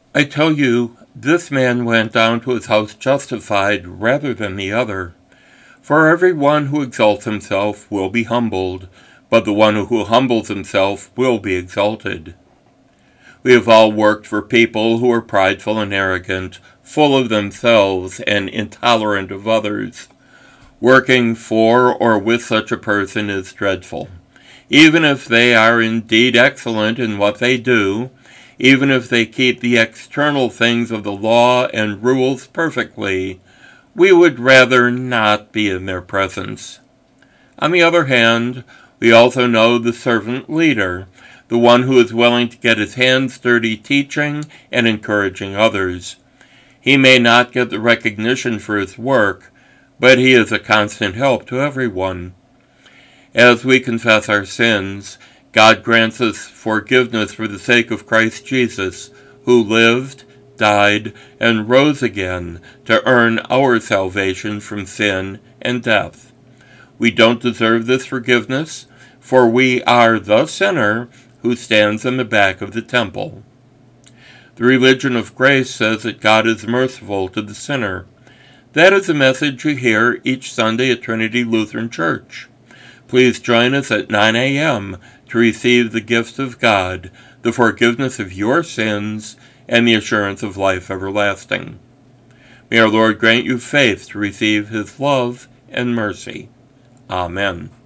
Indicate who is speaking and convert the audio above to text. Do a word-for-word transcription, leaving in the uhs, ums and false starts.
Speaker 1: I tell you, this man went down to his house justified rather than the other. For every one who exalts himself will be humbled, but the one who humbles himself will be exalted. We have all worked for people who are prideful and arrogant, full of themselves and intolerant of others. Working for or with such a person is dreadful. Even if they are indeed excellent in what they do, even if they keep the external things of the law and rules perfectly, we would rather not be in their presence. On the other hand, we also know the servant leader, the one who is willing to get his hands dirty teaching and encouraging others. He may not get the recognition for his work, but he is a constant help to everyone. As we confess our sins, God grants us forgiveness for the sake of Christ Jesus, who lived, died, and rose again to earn our salvation from sin and death. We don't deserve this forgiveness, for we are the sinner who stands in the back of the temple. The religion of grace says that God is merciful to the sinner. That is a message you hear each Sunday at Trinity Lutheran Church. Please join us at nine a.m. to receive the gift of God, the forgiveness of your sins, and the assurance of life everlasting. May our Lord grant you faith to receive his love and mercy. Amen.